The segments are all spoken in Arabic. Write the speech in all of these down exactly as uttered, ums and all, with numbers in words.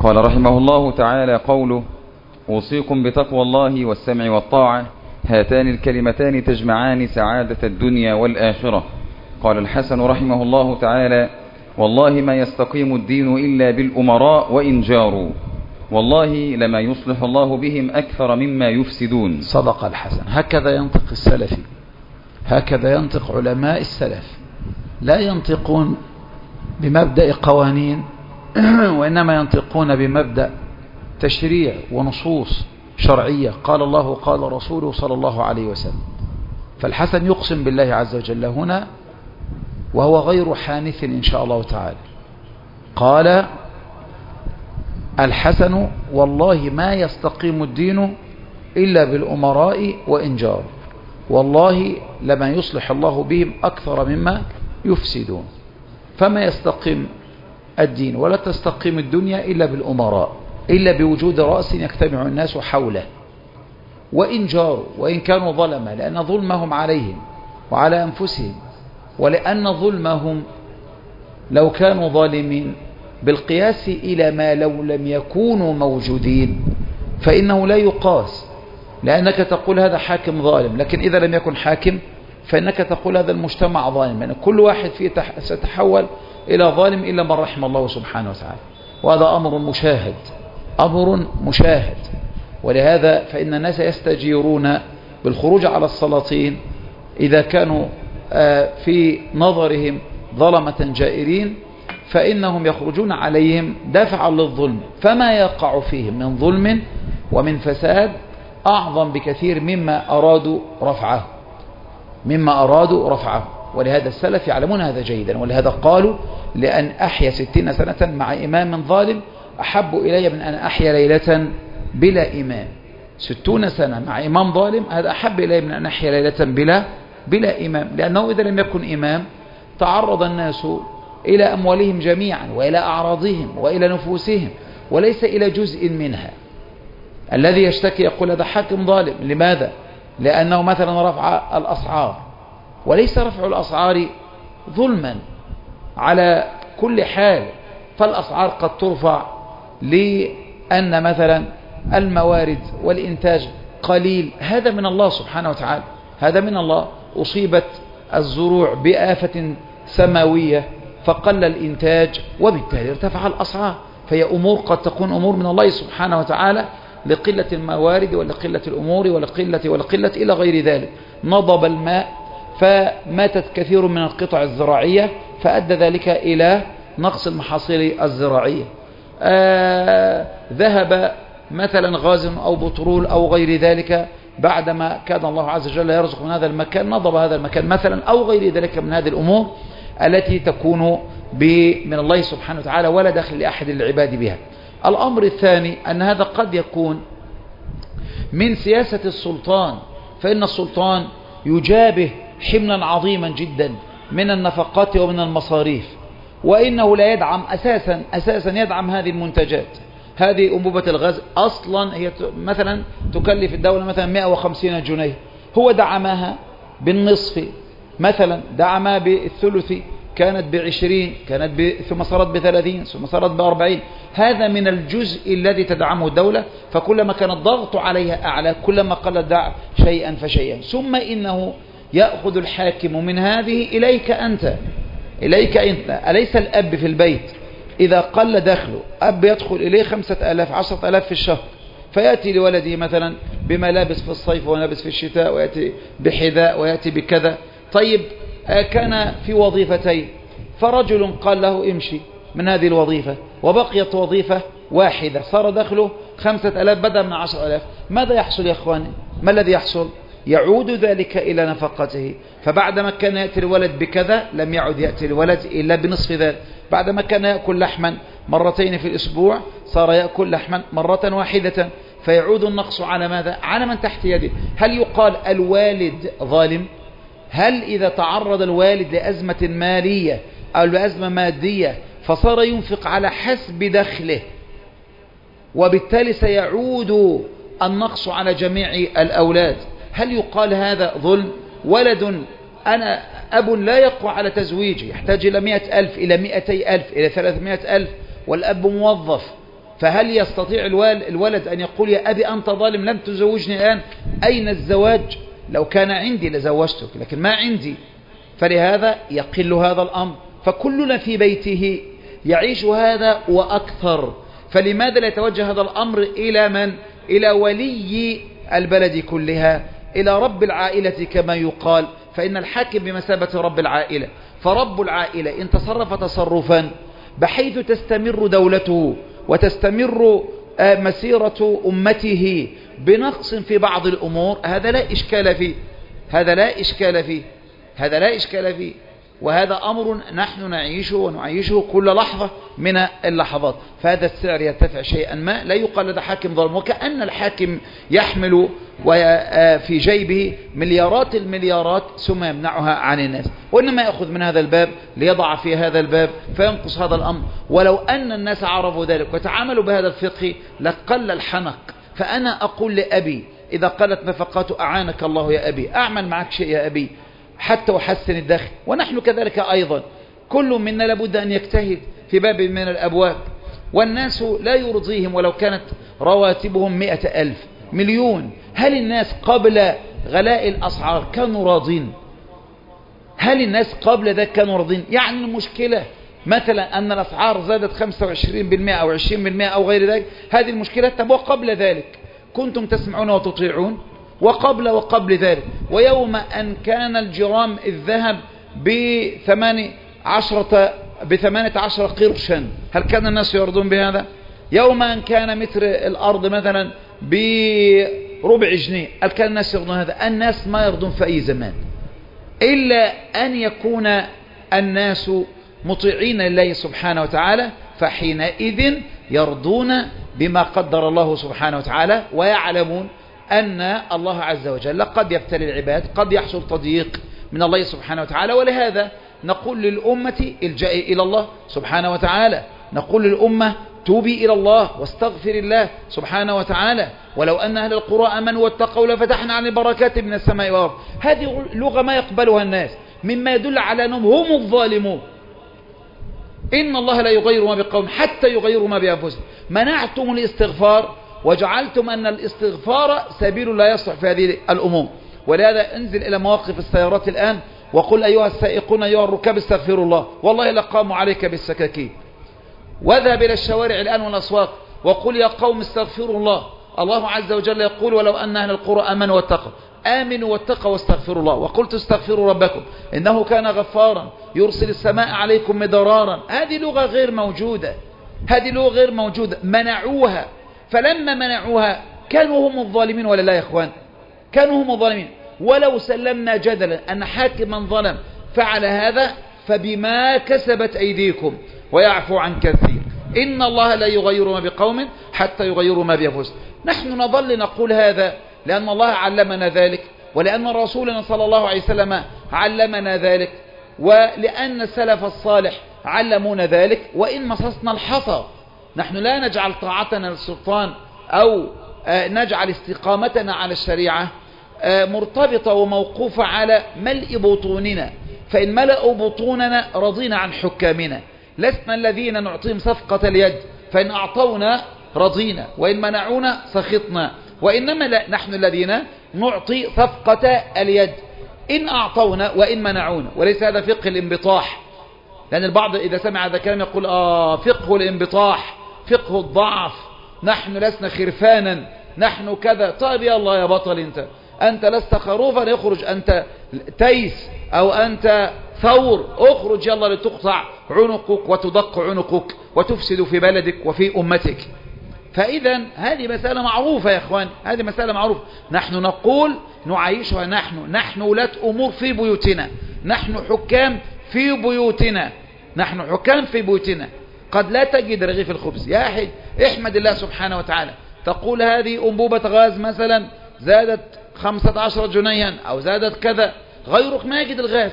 قال رحمه الله تعالى قوله: أوصيكم بتقوى الله والسمع والطاعة، هاتان الكلمتان تجمعان سعادة الدنيا والآخرة. قال الحسن رحمه الله تعالى: والله ما يستقيم الدين إلا بالأمراء وإن جاروا، والله لما يصلح الله بهم أكثر مما يفسدون. صدق الحسن. هكذا ينطق السلفي، هكذا ينطق علماء السلف، لا ينطقون بمبدأ قوانين وإنما ينطقون بمبدأ تشريع ونصوص شرعية، قال الله قال رسوله صلى الله عليه وسلم. فالحسن يقسم بالله عز وجل هنا وهو غير حانث إن شاء الله تعالى. قال الحسن: والله ما يستقيم الدين إلا بالأمراء وإن جاروا، والله لما يصلح الله بهم أكثر مما يفسدون. فما يستقيم الدين ولا تستقيم الدنيا إلا بالأمراء، إلا بوجود رأس يجتمع الناس حوله، وإن جاروا، وإن كانوا ظلما، لأن ظلمهم عليهم وعلى أنفسهم، ولأن ظلمهم لو كانوا ظالمين بالقياس إلى ما لو لم يكونوا موجودين فإنه لا يقاس، لأنك تقول هذا حاكم ظالم، لكن إذا لم يكن حاكم فإنك تقول هذا المجتمع ظالم، يعني كل واحد فيه ستحول إلى ظالم إلا من رحم الله سبحانه وتعالى، وهذا أمر مشاهد، أمر مشاهد. ولهذا فإن الناس يستجيرون بالخروج على السلاطين إذا كانوا في نظرهم ظلمة جائرين، فإنهم يخرجون عليهم دافعا للظلم، فما يقع فيهم من ظلم ومن فساد أعظم بكثير مما أرادوا رفعه مما أرادوا رفعه. ولهذا السلف يعلمون هذا جيدا، ولهذا قالوا: لأن أحيا ستين سنة مع إمام ظالم أحب إلي من أن أحيا ليلة بلا إمام. ستون سنة مع إمام ظالم هذا أحب إلي من أن أحيا ليلة بلا بلا إمام، لأنه إذا لم يكن إمام تعرض الناس إلى أموالهم جميعا وإلى أعراضهم وإلى نفوسهم وليس إلى جزء منها. الذي يشتكي يقول هذا حاكم ظالم، لماذا؟ لأنه مثلا رفع الأسعار، وليس رفع الأسعار ظلما على كل حال، فالأسعار قد ترفع لأن مثلا الموارد والإنتاج قليل، هذا من الله سبحانه وتعالى، هذا من الله. أصيبت الزروع بآفة سماوية فقل الإنتاج وبالتالي ارتفع الأسعار، فهي أمور قد تكون أمور من الله سبحانه وتعالى لقلة الموارد ولقلة الأمور ولقلة ولقلة إلى غير ذلك. نضب الماء فماتت كثير من القطع الزراعية فأدى ذلك إلى نقص المحاصيل الزراعية. آه ذهب مثلا غاز أو بترول أو غير ذلك بعدما كان الله عز وجل يرزق من هذا المكان، نضب هذا المكان مثلا أو غير ذلك من هذه الأمور التي تكون من الله سبحانه وتعالى ولا دخل لأحد العباد بها. الأمر الثاني أن هذا قد يكون من سياسة السلطان، فإن السلطان يجابه حملا عظيما جدا من النفقات ومن المصاريف، وإنه لا يدعم أساسا أساسا يدعم هذه المنتجات. هذه أنبوبة الغاز أصلا هي مثلا تكلف الدولة مثلا مئة وخمسين جنيه، هو دعمها بالنصف مثلا، دعمها بالثلث، كانت بعشرين، كانت ب... ثم صارت بثلاثين، ثم صارت بأربعين. هذا من الجزء الذي تدعمه الدولة، فكلما كان الضغط عليها أعلى كلما قل الدعم شيئا فشيئا. ثم إنه يأخذ الحاكم من هذه إليك أنت إليك أنت أليس الأب في البيت إذا قل دخله أب يدخل إليه خمسة ألاف عشرة ألاف في الشهر، فيأتي لولده مثلا بملابس في الصيف وملابس في الشتاء، ويأتي بحذاء ويأتي بكذا. طيب كان في وظيفتين، فرجل قال له امشي من هذه الوظيفة وبقيت وظيفة واحدة، صار دخله خمسة ألاف بدل من عشر ألاف. ماذا يحصل يا أخواني؟ ما الذي يحصل؟ يعود ذلك إلى نفقته. فبعدما كان يأتي الولد بكذا لم يعد يأتي الولد إلا بنصف ذلك. بعدما كان يأكل لحما مرتين في الأسبوع صار يأكل لحما مرة واحدة، فيعود النقص على ماذا؟ على من تحت يده. هل يقال الوالد ظالم؟ هل إذا تعرض الوالد لأزمة مالية أو لأزمة مادية فصار ينفق على حسب دخله وبالتالي سيعود النقص على جميع الأولاد، هل يقال هذا ظلم؟ ولد أنا أب لا يقوى على تزويجه، يحتاج إلى مئة ألف إلى مئتي ألف إلى ثلاثمائة ألف، والأب موظف فهل يستطيع الولد أن يقول يا أبي أنت ظالم لم تزوجني الآن؟ أين الزواج؟ لو كان عندي لزوجتك، لكن ما عندي. فلهذا يقل هذا الأمر، فكلنا في بيته يعيش هذا وأكثر. فلماذا لا يتوجه هذا الأمر إلى من؟ إلى ولي البلد كلها، إلى رب العائلة كما يقال، فإن الحاكم بمثابة رب العائلة. فرب العائلة إن تصرف تصرفا بحيث تستمر دولته وتستمر مسيرة أمته بنقص في بعض الأمور، هذا لا إشكال فيه، هذا لا إشكال فيه، هذا لا إشكال فيه. وهذا أمر نحن نعيشه ونعيشه كل لحظة من اللحظات. فهذا السعر يرتفع شيئا ما، لا يقال لدى حاكم ظالم، وكأن الحاكم يحمل في جيبه مليارات المليارات ثم يمنعها عن الناس، وإنما يأخذ من هذا الباب ليضع في هذا الباب فينقص هذا الأمر. ولو أن الناس عرفوا ذلك وتعاملوا بهذا الفقه لقل الحنق. فأنا أقول لأبي إذا قالت نفقاته أعانك الله يا أبي، أعمل معك شيء يا أبي حتى أحسن الدخل. ونحن كذلك أيضا، كل منا لابد أن يجتهد في باب من الأبواب. والناس لا يرضيهم ولو كانت رواتبهم مئة ألف مليون. هل الناس قبل غلاء الأسعار كانوا راضين؟ هل الناس قبل ذلك كانوا راضين؟ يعني المشكلة مثلا أن الأسعار زادت خمسة وعشرين بالمئة أو عشرين بالمئة أو غير ذلك، هذه المشكلة. طب وقبل ذلك كنتم تسمعون وتطيعون؟ وقبل وقبل ذلك، ويوم أن كان الجرام الذهب بثمان عشرة بثمانية عشر قرشا، هل كان الناس يرضون بهذا؟ يوم أن كان متر الأرض مثلا بربع جنيه، هل كان الناس يرضون هذا؟ الناس ما يرضون في أي زمان، إلا أن يكون الناس مطيعين لله سبحانه وتعالى، فحينئذ يرضون بما قدر الله سبحانه وتعالى، ويعلمون أن الله عز وجل قد يبتلي العباد، قد يحصل تضييق من الله سبحانه وتعالى. ولهذا نقول للأمة الجئي إلى الله سبحانه وتعالى، نقول للأمة توبي إلى الله واستغفر الله سبحانه وتعالى. ولو أن أهل القرى آمنوا واتقوا لفتحنا عن البركات من السماء والأرض. هذه لغة ما يقبلها الناس، مما يدل على أنهم هم الظالمون. إن الله لا يغير ما بقوم حتى يغيروا ما بأنفسهم. منعتم الاستغفار وجعلتم أن الاستغفار سبيل لا يصلح في هذه الأمور. ولهذا انزل إلى مواقف السيارات الآن وقل أيها السائقون أيها الركاب استغفروا الله، والله لقاموا عليك بالسكاكين. واذهب إلى الشوارع الآن والأسواق وقل يا قوم استغفروا الله. الله عز وجل يقول ولو أن أهل القرى آمنوا واتقوا، آمنوا واتقوا واستغفروا الله. وقلت استغفروا ربكم إنه كان غفارا يرسل السماء عليكم مدرارا. هذه لغة غير موجودة، هذه لغة غير موجودة، منعوها. فلما منعوها كانوا هم الظالمين ولا لا يا إخوان؟ كانوا هم الظالمين. ولو سلمنا جدلا أن حاكما ظلم فعل هذا فبما كسبت أيديكم ويعفو عن كثير. إن الله لا يغير ما بقوم حتى يغيروا ما بأنفسهم. نحن نظل نقول هذا لأن الله علمنا ذلك، ولأن رسولنا صلى الله عليه وسلم علمنا ذلك، ولأن السلف الصالح علمونا ذلك. وإن مصصنا الحصى، نحن لا نجعل طاعتنا للسلطان أو نجعل استقامتنا على الشريعة مرتبطة وموقوفة على ملء بطوننا، فإن ملأوا بطوننا رضينا عن حكامنا. لسنا الذين نعطيهم صفقة اليد، فإن أعطونا رضينا وإن منعونا سخطنا، وإنما لا، نحن الذين نعطي صفقة اليد إن أعطونا وإن منعونا. وليس هذا فقه الانبطاح، لأن البعض إذا سمع هذا الكلام يقول آه فقه الانبطاح، فقه الضعف، نحن لسنا خرفانا، نحن كذا. طيب يا الله يا بطل، أنت أنت لست خروفا يخرج، أنت تيس أو أنت ثور، اخرج يلا لتقطع عنقك وتدق عنقك وتفسد في بلدك وفي أمتك. فإذا هذه مسألة معروفة يا إخوان، هذه مسألة معروفة. نحن نقول نعيشها، نحن نحن ولاة أمور في بيوتنا، نحن حكام في بيوتنا، نحن حكام في بيوتنا. قد لا تجد رغيف الخبز يا أحد، احمد الله سبحانه وتعالى. تقول هذه أنبوبة غاز مثلا زادت خمسة عشر جنيها أو زادت كذا، غيرك ما يجد الغاز،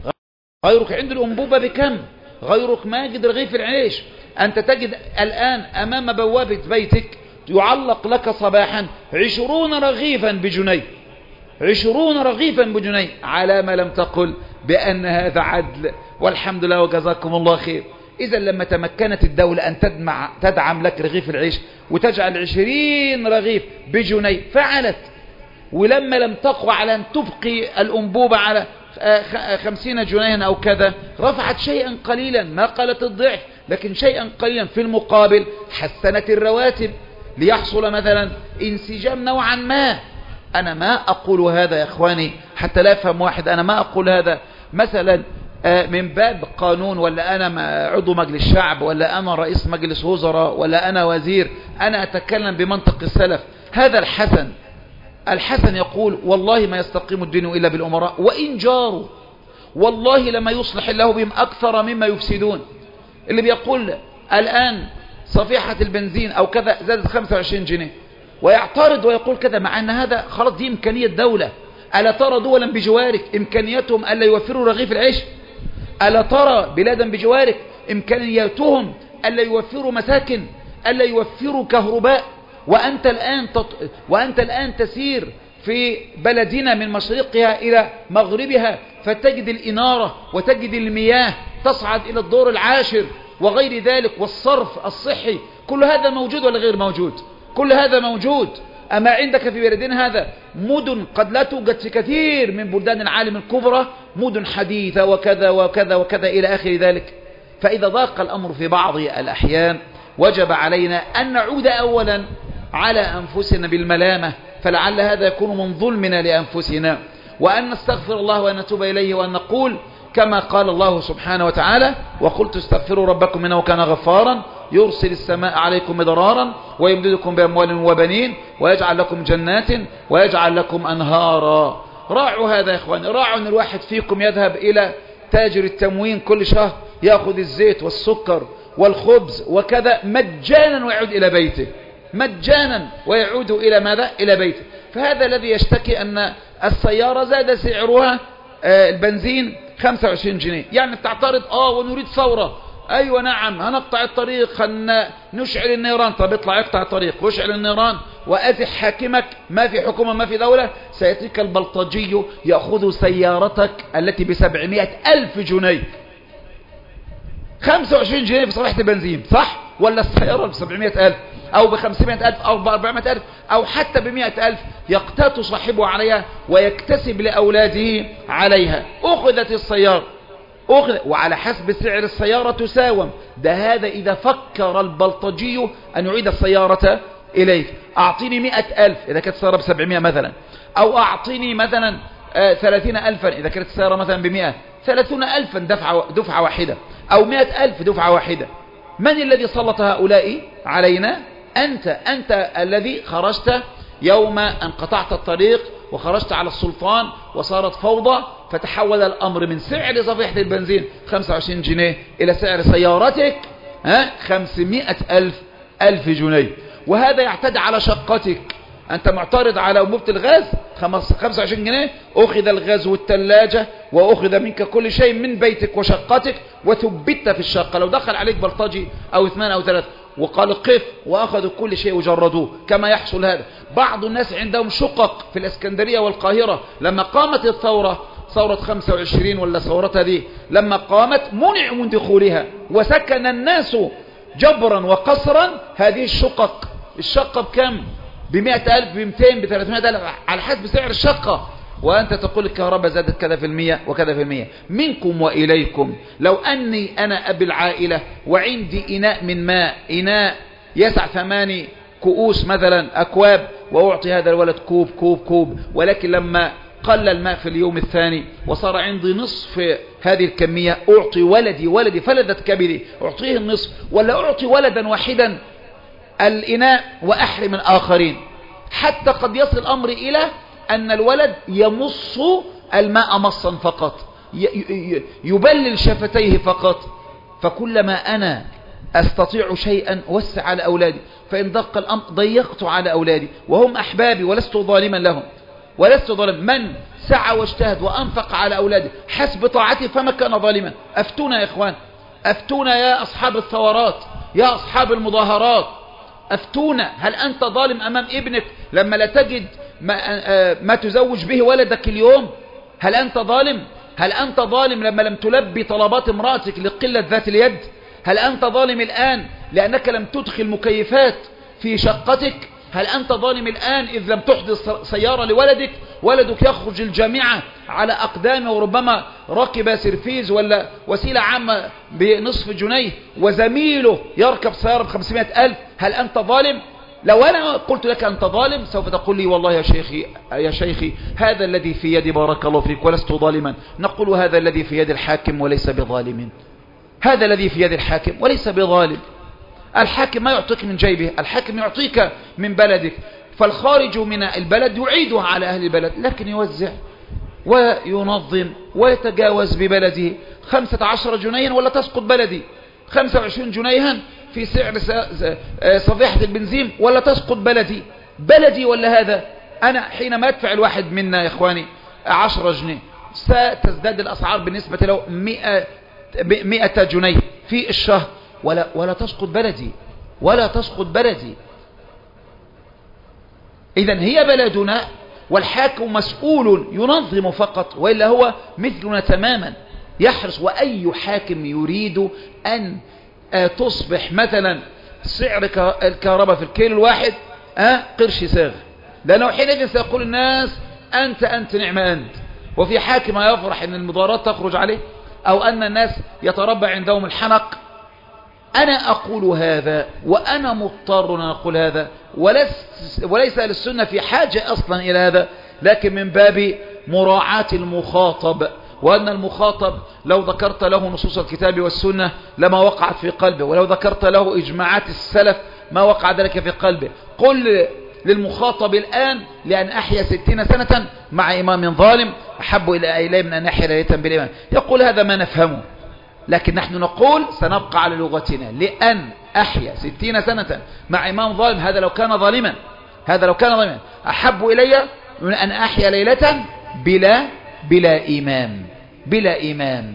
غيرك عند الأنبوبة بكم، غيرك ما يجد رغيف العيش. أنت تجد الآن أمام بوابة بيتك يعلق لك صباحا عشرون رغيفا بجنيه، عشرون رغيفا بجنيه، على ما لم تقل بأن هذا عدل والحمد لله وجزاكم الله خير. إذا لما تمكنت الدولة أن تدمع تدعم لك رغيف العيش وتجعل عشرين رغيف بجنيه فعلت، ولما لم تقوى على أن تبقي الأنبوبة على خمسين جنيها أو كذا رفعت شيئا قليلا، ما قالت الضعف لكن شيئا قليلا، في المقابل حسنت الرواتب ليحصل مثلا انسجام نوعا ما. أنا ما أقول هذا يا إخواني حتى لا يفهم واحد، أنا ما أقول هذا مثلا من باب قانون، ولا أنا عضو مجلس شعب، ولا أنا رئيس مجلس وزراء، ولا أنا وزير. أنا أتكلم بمنطق السلف. هذا الحسن الحسن يقول والله ما يستقيم الدين إلا بالأمراء وإن جاروا، والله لما يصلح الله بهم أكثر مما يفسدون. اللي بيقول الآن صفيحة البنزين أو كذا زادت خمسة وعشرين جنيه ويعترض ويقول كذا، مع أن هذا خلاص دي إمكانية دولة. ألا ترى دولا بجوارك إمكانيتهم ألا يوفروا رغيف العيش؟ ألا ترى بلادا بجوارك إمكانياتهم ألا يوفروا مساكن، ألا يوفروا كهرباء؟ وأنت الآن تط... وأنت الآن تسير في بلدنا من مشرقها إلى مغربها فتجد الإنارة وتجد المياه تصعد إلى الدور العاشر وغير ذلك، والصرف الصحي، كل هذا موجود ولا غير موجود؟ كل هذا موجود. أما عندك في بلدنا هذا مدن قد لا توجد في كثير من بلدان العالم الكبرى، مدن حديثة وكذا وكذا وكذا إلى آخر ذلك. فإذا ضاق الأمر في بعض الأحيان وجب علينا أن نعود أولا على أنفسنا بالملامة، فلعل هذا يكون من ظلمنا لأنفسنا، وأن نستغفر الله وأن نتوب إليه، وأن نقول كما قال الله سبحانه وتعالى وقلت استغفروا ربكم إنه كان غفارا يرسل السماء عليكم مدرارا ويمددكم بأموال وبنين ويجعل لكم جنات ويجعل لكم أنهارا. راعوا هذا يا إخواني، راعوا أن الواحد فيكم يذهب إلى تاجر التموين كل شهر يأخذ الزيت والسكر والخبز وكذا مجانا ويعود إلى بيته، مجانا ويعود إلى ماذا؟ إلى بيته. فهذا الذي يشتكي أن السيارة زاد سعرها آه البنزين خمسة وعشرين جنيه، يعني تعترض آه ونريد ثورة. أيوة نعم هنقطع الطريق، نشعل النيران. طب اطلع اقطع الطريق واشعل النيران وأزح حاكمك، ما في حكومة ما في دولة. سيأتيك البلطجي يأخذ سيارتك التي بسبعمائة ألف جنيه، خمسة وعشرين جنيه في صفيحة البنزين، صح؟ ولا السيارة بسبعمائة ألف أو بخمسمائة ألف أو بأربعمائة ألف أو حتى بمائة ألف يقتات صاحبه عليها ويكتسب لأولاده عليها. أخذت السيارة أخذ وعلى حسب سعر السيارة تساوم. ده هذا إذا فكر البلطجي أن يعيد السيارة إليك. أعطيني مئة ألف إذا كانت السيارة بسبعمائة مثلا، أو أعطيني مثلا آه ثلاثين ألفا إذا كانت السيارة مثلا بمئة، ثلاثون ألفا دفعة, دفعة واحدة، أو مئة ألف دفعة واحدة. من الذي سلط هؤلاء علينا؟ أنت أنت الذي خرجت يوم أن قطعت الطريق وخرجت على السلطان وصارت فوضى، فتحول الأمر من سعر صفيحة البنزين خمسة وعشرين جنيه إلى سعر سيارتك ها خمسمائة ألف ألف جنيه. وهذا يعتدي على شقتك. أنت معترض على أنبوبة الغاز خمسة وعشرين جنيه، أخذ الغاز والثلاجة وأخذ منك كل شيء من بيتك وشقتك وثبت في الشقة. لو دخل عليك بلطجي أو اثنان أو ثلاثة وقال قف وأخذوا كل شيء وجردوه كما يحصل هذا. بعض الناس عندهم شقق في الإسكندرية والقاهرة. لما قامت الثورة ثورة خمسة وعشرين ولا ثورتها دي لما قامت منعوا من دخولها وسكن الناس جبرا وقصرا هذه الشقق. الشقة بكم؟ بمئة ألف، بمئتين، بثلاثمائة ألف على حسب سعر الشقة. وأنت تقول الكهرباء زادت كذا في المية وكذا في المية. منكم وإليكم لو أني أنا أبي العائلة وعندي إناء من ماء، إناء يسع ثماني كؤوس مثلا أكواب، وأعطي هذا الولد كوب كوب كوب، ولكن لما قل الماء في اليوم الثاني وصار عندي نصف هذه الكمية، أعطي ولدي ولدي فلذت كبدي أعطيه النصف، ولا أعطي ولدا واحدا الإناء وأحرم الآخرين. حتى قد يصل الأمر إلى أن الولد يمص الماء مصا فقط، يبلل شفتيه فقط. فكلما أنا أستطيع شيئا وسع على أولادي، فإن ضاق الأمر ضيقت على أولادي وهم أحبابي ولست ظالما لهم، ولست ظالما. من سعى واجتهد وأنفق على أولادي حسب طاعتي فما كان ظالما. أفتونا يا إخوان، أفتونا يا أصحاب الثورات، يا أصحاب المظاهرات، أفتونا. هل أنت ظالم أمام ابنك لما لا تجد ما, ما تزوج به ولدك اليوم؟ هل أنت ظالم؟ هل أنت ظالم لما لم تلبي طلبات امرأتك لقلة ذات اليد؟ هل أنت ظالم الآن لأنك لم تدخل مكيفات في شقتك؟ هل أنت ظالم الآن إذ لم تحدث سيارة لولدك؟ ولدك يخرج الجامعة على أقدامه وربما ركب سيرفيز ولا وسيلة عامة بنصف جنيه، وزميله يركب سيارة بخمسمائة ألف. هل أنت ظالم؟ لو أنا قلت لك أنت ظالم سوف تقول لي والله يا شيخي يا شيخي هذا الذي في يدي بارك الله فيك ولست ظالما. نقول هذا الذي في يد الحاكم وليس بظالم، هذا الذي في يد الحاكم وليس بظالم. الحاكم ما يعطيك من جيبه، الحاكم يعطيك من بلدك. فالخارج من البلد يعيدها على أهل البلد، لكن يوزع وينظم ويتجاوز ببلده. خمسة عشر جنيها ولا تسقط بلدي، خمسة وعشرين جنيها في سعر صفيحة البنزين ولا تسقط بلدي. بلدي ولا هذا؟ أنا حينما أدفع الواحد منا يا إخواني عشرة جنيه ستزداد الأسعار بالنسبة له مئة, مئة جنيه في الشهر، ولا, ولا تسقط بلدي، ولا تسقط بلدي. إذن هي بلدنا والحاكم مسؤول ينظم فقط، وإلا هو مثلنا تماما يحرص. وأي حاكم يريد أن تصبح مثلا سعر الكهرباء في الكيلو الواحد أه قرش ساغ، لأنه حينئذ سيقول الناس أنت أنت نعم أنت. وفي حاكم يفرح أن المظاهرات تخرج عليه أو أن الناس يتربى عندهم الحنق. أنا أقول هذا وأنا مضطر أن أقول هذا، وليس, وليس للسنة في حاجة أصلا إلى هذا، لكن من باب مراعاة المخاطب، وأن المخاطب لو ذكرت له نصوص الكتاب والسنة لما وقعت في قلبه، ولو ذكرت له إجماعات السلف ما وقع ذلك في قلبه. قل للمخاطب الآن لأن أحيا ستين سنة مع إمام ظالم أحب إلى إليه من أن أحيا ليلة بالإمام، يقول هذا ما نفهمه. لكن نحن نقول سنبقى على لغتنا، لأن أحيا ستين سنة مع إمام ظالم، هذا لو كان ظالما، هذا لو كان ظالما أحب إلي من أن أحيا ليلة بلا بلا إمام بلا إمام.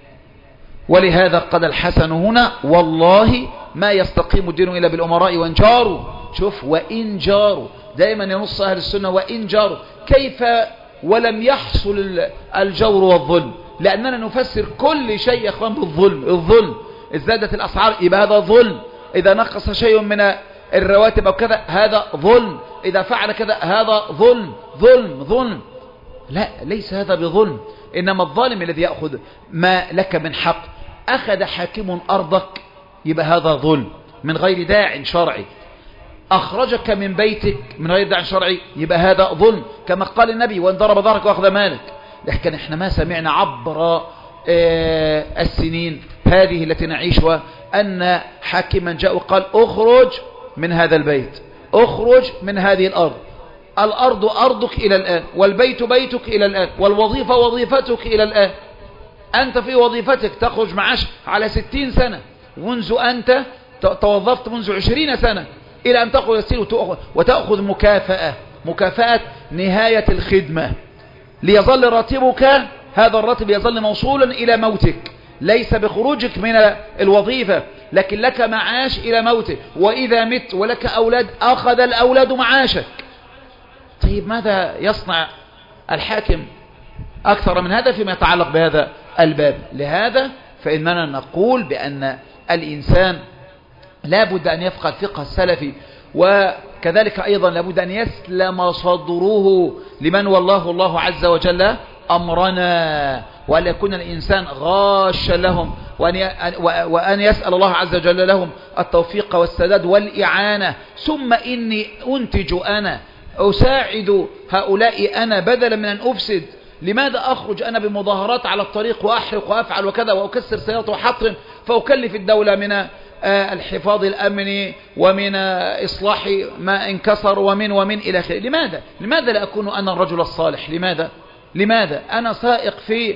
ولهذا قال الحسن هنا والله ما يستقيم الدين إلا بالأمراء وإن جاروا. شوف وإن جاروا، دائما ينص أهل السنة وإن جاروا. كيف ولم يحصل الجور والظلم؟ لأننا نفسر كل شيء يا أخوان بالظلم. الظلم ازدادت الأسعار يبقى هذا ظلم، إذا نقص شيء من الرواتب أو كذا هذا ظلم، إذا فعل كذا هذا ظلم ظلم ظلم. لا، ليس هذا بظلم، إنما الظالم الذي يأخذ ما لك من حق. أخذ حاكم أرضك يبقى هذا ظلم من غير داع شرعي، أخرجك من بيتك من غير داع شرعي يبقى هذا ظلم، كما قال النبي وان ضرب ظهرك وأخذ مالك. لكن احنا ما سمعنا عبر السنين هذه التي نعيشها أن حاكما جاء وقال اخرج من هذا البيت، اخرج من هذه الأرض، الأرض أرضك إلى الآن، والبيت بيتك إلى الآن، والوظيفة وظيفتك إلى الآن. أنت في وظيفتك تخرج معاش على ستين سنة، منذ أنت توظفت منذ عشرين سنة إلى أن تأخذ السيل وتأخذ مكافأة، مكافأة نهاية الخدمة، ليظل راتبك هذا الراتب يظل موصولا إلى موتك، ليس بخروجك من الوظيفة، لكن لك معاش إلى موتك. وإذا مت ولك أولاد أخذ الأولاد معاشك. طيب ماذا يصنع الحاكم أكثر من هذا فيما يتعلق بهذا الباب؟ لهذا فإننا نقول بأن الإنسان لا بد أن يفقه الفقه السلفي، وكذلك أيضا لا بد أن يسلم صدره لمن والله الله عز وجل أمرنا، وأن يكون الإنسان غاشا لهم، وأن يسأل الله عز وجل لهم التوفيق والسداد والإعانة. ثم إني أنتج أنا، أساعد هؤلاء أنا بدلا من أن أفسد. لماذا أخرج أنا بمظاهرات على الطريق وأحرق وأفعل وكذا وأكسر سيارات وحطم، فأكلف الدولة من الحفاظ الأمني ومن إصلاح ما انكسر ومن ومن إلى آخره؟ لماذا؟ لماذا لا أكون أنا الرجل الصالح؟ لماذا؟ لماذا أنا سائق في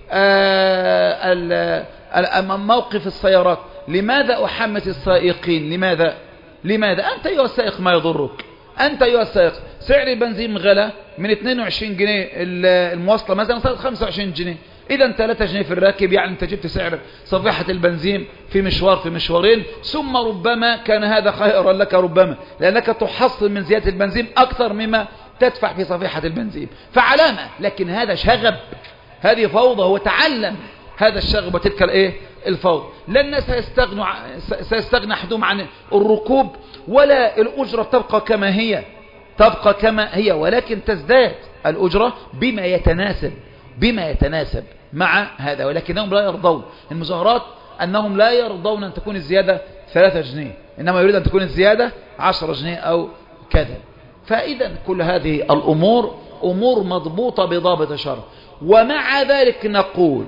موقف السيارات؟ لماذا أحمس السائقين؟ لماذا؟ لماذا؟ أنت أيها السائق ما يضرك، أنت أيها السائق سعر البنزين غلا من اثنين وعشرين جنيه المواصلة مثلا صارت خمسة وعشرين جنيه، إذا ثلاثة جنيه في الراكب، يعني أنت جبت سعر صفيحة البنزين في مشوار في مشوارين. ثم ربما كان هذا خيرا لك، ربما لأنك تحصل من زيادة البنزين أكثر مما تدفع في صفيحة البنزين، فعلامة. لكن هذا شغب، هذه فوضى. هو تعلم هذا الشغب وتلك الايه الفوضى. لا الناس سيستغنوا سيستغنى أحدهم عن الركوب، ولا الأجرة تبقى كما هي تبقى كما هي ولكن تزداد الأجرة بما يتناسب بما يتناسب مع هذا. ولكنهم لا يرضون المظاهرات أنهم لا يرضون أن تكون الزيادة ثلاثة جنيه، إنما يريد أن تكون الزيادة عشرة جنيه أو كذا. فإذا كل هذه الأمور أمور مضبوطة بضابط شرع. ومع ذلك نقول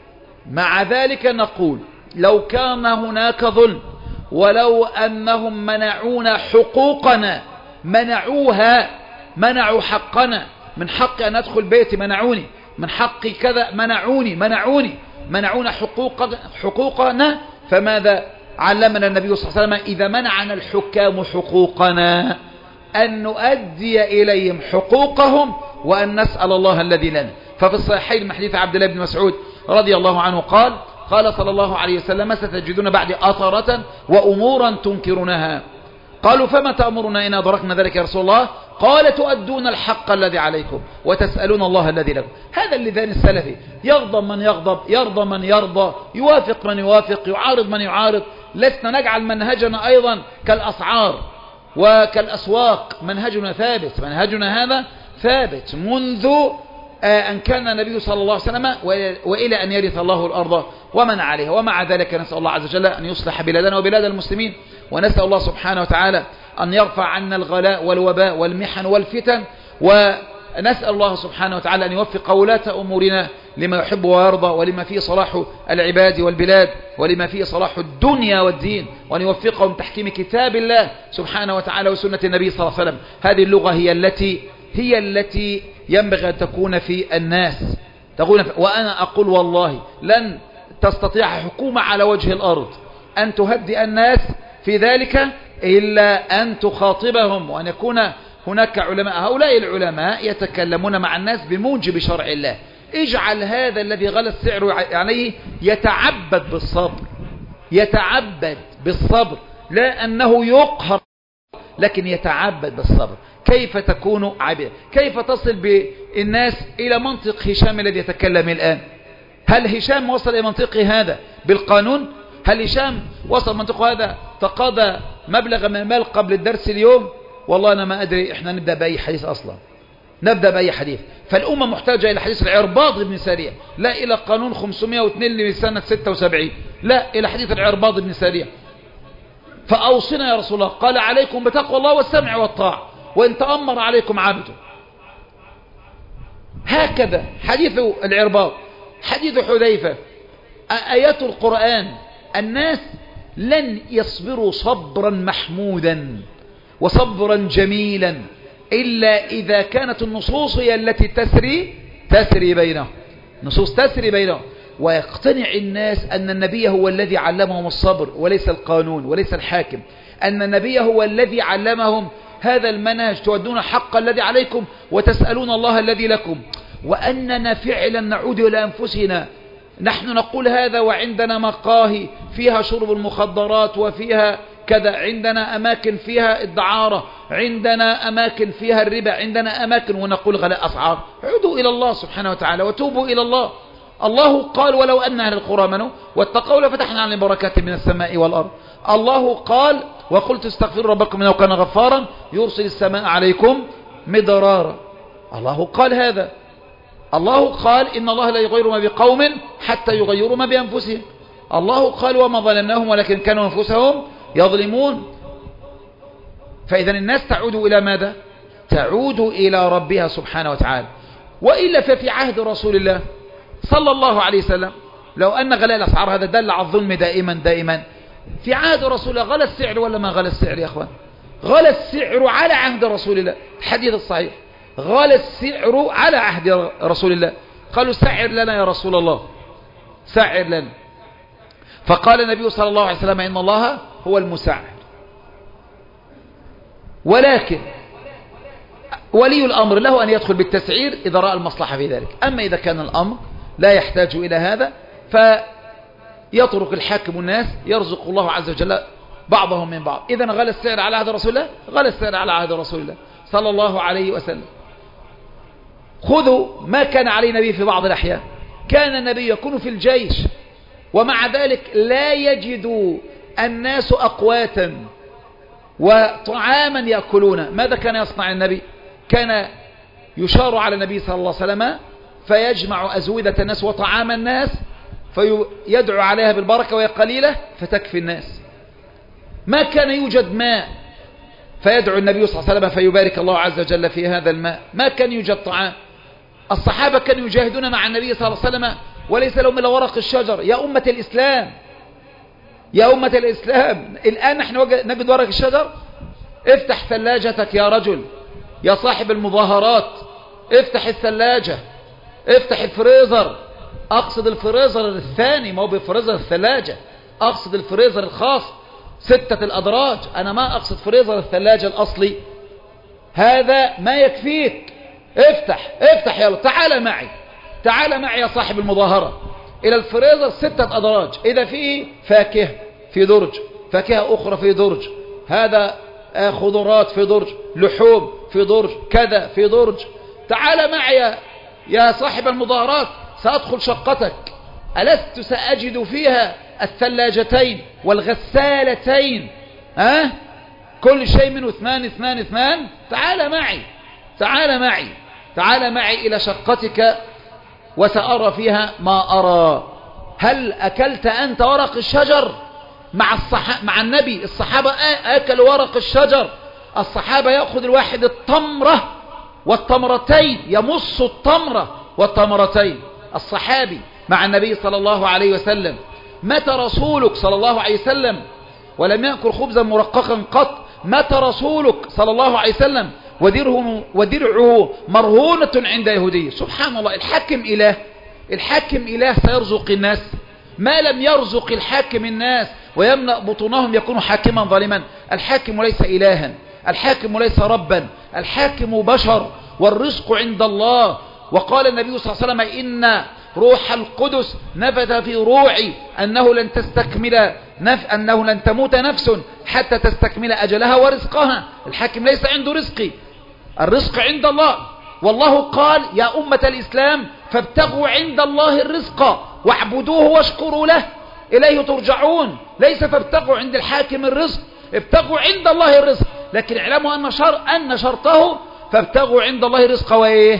مع ذلك نقول لو كان هناك ظلم، ولو أنهم منعونا حقوقنا منعوها منعوا حقنا، من حق أن أدخل بيتي منعوني، من حق كذا منعوني منعوني منعونا حقوق حقوقنا، فماذا علمنا النبي صلى الله عليه وسلم؟ إذا منعنا الحكام حقوقنا أن نؤدي إليهم حقوقهم وأن نسأل الله الذي لنا. ففي الصحيحين من حديث عبد الله بن مسعود رضي الله عنه قال قال صلى الله عليه وسلم: ستجدون بعد أثرة وأمورا تنكرونها. قالوا: فما تأمرنا إن أدركنا ذلك يا رسول الله؟ قال: تؤدون الحق الذي عليكم وتسألون الله الذي لكم. هذا اللذان السلفي، يغضب من يغضب، يرضى من يرضى، يوافق من يوافق، يعارض من يعارض. لسنا نجعل منهجنا أيضا كالأسعار وكالأسواق، منهجنا ثابت، منهجنا هذا ثابت منذ أن كان النبي صلى الله عليه وسلم وإلى أن يرث الله الأرض ومن عليها. ومع ذلك نسأل الله عز وجل أن يصلح بلادنا وبلاد المسلمين، ونسأل الله سبحانه وتعالى أن يرفع عنا الغلاء والوباء والمحن والفتن، ونسأل الله سبحانه وتعالى أن يوفق ولاة أمورنا لما يحب ويرضى، ولما فيه صلاح العباد والبلاد، ولما فيه صلاح الدنيا والدين، وأن يوفقهم تحكيم كتاب الله سبحانه وتعالى وسنة النبي صلى الله عليه وسلم. هذه اللغة هي التي هي التي ينبغي أن تكون في الناس تقول. وأنا أقول والله لن تستطيع حكومة على وجه الأرض أن تهدئ الناس في ذلك إلا أن تخاطبهم، وأن يكون هناك علماء. هؤلاء العلماء يتكلمون مع الناس بموجب شرع الله. اجعل هذا الذي غلى السعر عليه يتعبد بالصبر، يتعبد بالصبر، لا أنه يقهر، لكن يتعبد بالصبر. كيف تكون عبد؟ كيف تصل بالناس إلى منطق هشام الذي يتكلم الآن؟ هل هشام وصل إلى منطقه هذا بالقانون؟ هل هشام وصل منطقه هذا تقاضى مبلغ من المال قبل الدرس اليوم؟ والله أنا ما أدري. إحنا نبدأ بأي حديث أصلا، نبدأ بأي حديث. فالأمة محتاجة إلى حديث العرباض بن سارية، لا إلى قانون خمسمائة واثنين لسنة ستة وسبعين، لا إلى حديث العرباض بن سارية. فأوصنا يا رسول الله. قال: عليكم بتقوى الله والسمع والطاعة، وإن تأمر عليكم عبده. هكذا حديث العرباض، حديث حذيفة، آيات القرآن. الناس لن يصبروا صبرا محمودا وصبرا جميلا إلا إذا كانت النصوص هي التي تسري تسري بينهم، نصوص تسري بينهم، ويقتنع الناس أن النبي هو الذي علمهم الصبر وليس القانون وليس الحاكم، أن النبي هو الذي علمهم هذا المنهج: تؤدون الحق الذي عليكم وتسألون الله الذي لكم. وأننا فعلا نعود إلى أنفسنا. نحن نقول هذا وعندنا مقاهي فيها شرب المخدرات وفيها كذا، عندنا أماكن فيها الدعارة، عندنا أماكن فيها الربا، عندنا أماكن، ونقول غلاء أسعار. عودوا إلى الله سبحانه وتعالى وتوبوا إلى الله. الله قال: ولو أن أهل القرى آمنوا واتقوا لفتحنا عليهم بركات من السماء والأرض. الله قال: وقلت استغفروا ربكم إنه كان غفارا يرسل السماء عليكم مدرارا. الله قال هذا. الله قال: إن الله لا يغير ما بقوم حتى يغيروا ما بأنفسهم. الله قال: وما ظلمناهم ولكن كانوا أنفسهم يظلمون. فإذا الناس تعود إلى ماذا؟ تعود إلى ربها سبحانه وتعالى. وإلا ففي عهد رسول الله صلى الله عليه وسلم، لو أن غلاء الأسعار هذا دل على الظلم دائما دائما، في عهد رسول الله غلى السعر ولا ما غلى السعر يا أخوان؟ غلى السعر على عهد رسول الله. الحديث الصحيح: غلى السعر على عهد رسول الله. قالوا: سعر لنا يا رسول الله، سعر لنا. فقال النبي صلى الله عليه وسلم: إن الله هو المسعر، ولكن ولي الأمر له أن يدخل بالتسعير إذا رأى المصلحة في ذلك. أما إذا كان الأمر لا يحتاج إلى هذا فيترك الحاكم الناس، يرزق الله عز وجل بعضهم من بعض. إذن غلى السعر على عهد رسول الله، غلى السعر على عهد رسول الله صلى الله عليه وسلم. خذوا ما كان عليه النبي في بعض الأحيان. كان النبي يكون في الجيش ومع ذلك لا يجد الناس أقواتا وطعاما يأكلون. ماذا كان يصنع النبي؟ كان يشار على النبي صلى الله عليه وسلم فيجمع أزودة الناس وطعام الناس فيدعو عليها بالبركة وهي قليلة فتكفي الناس. ما كان يوجد ماء فيدعو النبي صلى الله عليه وسلم فيبارك الله عز وجل في هذا الماء. ما كان يوجد طعام. الصحابة كانوا يجاهدون مع النبي صلى الله عليه وسلم وليس لهم إلا ورق الشجر. يا أمة الإسلام يا أمة الإسلام الآن نحن نجد ورق الشجر. افتح ثلاجتك يا رجل يا صاحب المظاهرات، افتح الثلاجة، افتح الفريزر. أقصد الفريزر الثاني، ما هو بالفريزر الثلاجة، أقصد الفريزر الخاص ستة الأدراج. أنا ما أقصد فريزر الثلاجة الأصلي، هذا ما يكفيك. افتح افتح يلا، تعال معي تعال معي يا صاحب المظاهرة إلى الفريزر ستة أدراج. إذا فيه فاكهة في درج، فاكهة أخرى في درج، هذا خضرات في درج، لحوم في درج، كذا في درج. تعال معي يا صاحب المظاهرات، سأدخل شقتك، ألست سأجد فيها الثلاجتين والغسالتين؟ ها؟ كل شيء منه اثنان اثنان اثنان. تعال معي تعال معي تعال معي إلى شقتك وسأرى فيها ما أرى. هل أكلت أنت ورق الشجر مع الصح... مع النبي؟ الصحابة أكلوا ورق الشجر. الصحابة يأخذ الواحد التمرة والتمرتين، يمص التمرة والتمرتين. الصحابي مع النبي صلى الله عليه وسلم. متى رسولك صلى الله عليه وسلم ولم يأكل خبزا مرققا قط؟ متى رسولك صلى الله عليه وسلم ودرعه, ودرعه مرهونة عند يهودي؟ سبحان الله. الحاكم إله، الحاكم إله سيرزق الناس. ما لم يرزق الحاكم الناس ويملأ بطونهم يكون حاكما ظالما. الحاكم ليس إلها، الحاكم ليس ربا، الحاكم بشر والرزق عند الله. وقال النبي صلى الله عليه وسلم إن روح القدس نفث في روعي أنه لن تستكمل نف أنه لن تموت نفس حتى تستكمل أجلها ورزقها. الحاكم ليس عنده رزقي، الرزق عند الله. والله قال يا أمة الإسلام فابتغوا عند الله الرزق واعبدوه واشكروا له إليه ترجعون. ليس فابتغوا عند الحاكم الرزق، ابتغوا عند الله الرزق. لكن اعلموا أن, شر أن شرطه فابتغوا عند الله الرزق وإيه؟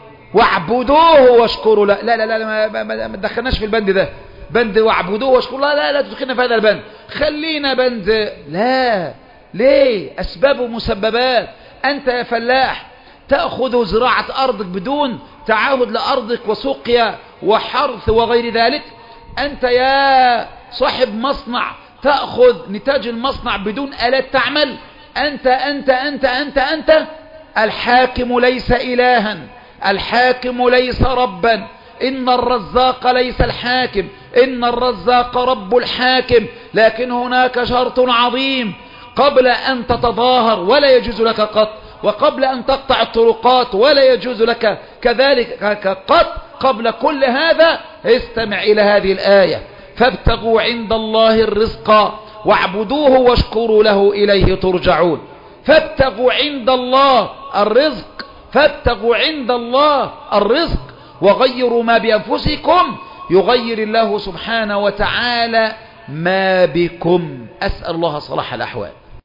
واعبدوه واشكروا له. لا لا لا ما, ما, ما تدخلناش في البند ده، بند واعبدوه واشكروا له. لا لا تدخلنا في هذا البند، خلينا بند. لا، ليه؟ أسباب ومسببات. أنت يا فلاح تأخذ زراعة أرضك بدون تعاهد لأرضك وسقيا وحرث وغير ذلك. أنت يا صاحب مصنع تأخذ نتاج المصنع بدون آلات تعمل. أنت أنت أنت أنت أنت الحاكم ليس إلها، الحاكم ليس ربا. إن الرزاق ليس الحاكم، إن الرزاق رب الحاكم. لكن هناك شرط عظيم قبل أن تتظاهر ولا يجوز لك قط، وقبل أن تقطع الطرقات ولا يجوز لك كذلك قط. قبل كل هذا استمع إلى هذه الآية: فابتغوا عند الله الرزق واعبدوه واشكروا له إليه ترجعون. فابتغوا عند الله الرزق، فابتغوا عند الله الرزق وغيروا ما بأنفسكم يغير الله سبحانه وتعالى ما بكم. أسأل الله صلاح الأحوال.